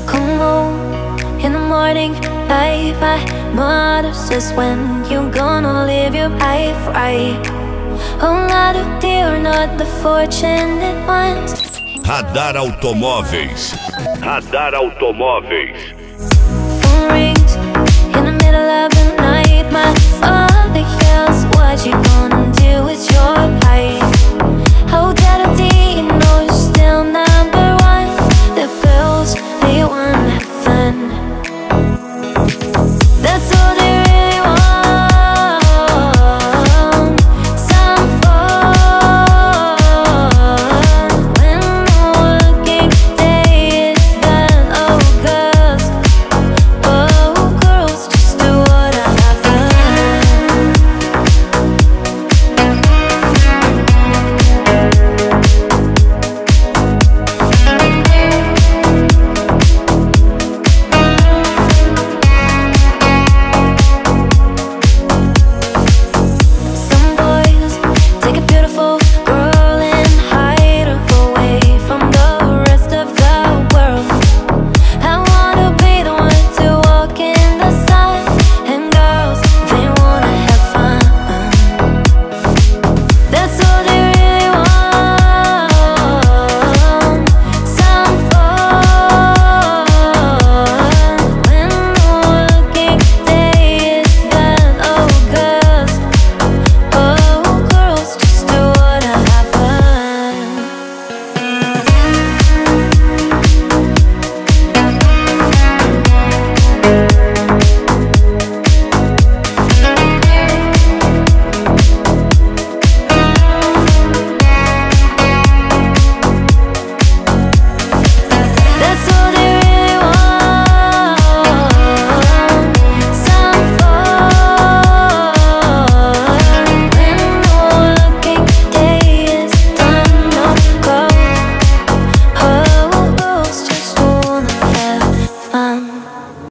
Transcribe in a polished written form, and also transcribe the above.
Come home in the morning light. My mother says, when you gonna live your life right? Oh, not a dear, not the fortunate ones. Radar Automóveis. Radar Automóveis. Phone rings in the middle of the night. My father yells, what you gonna do with your life?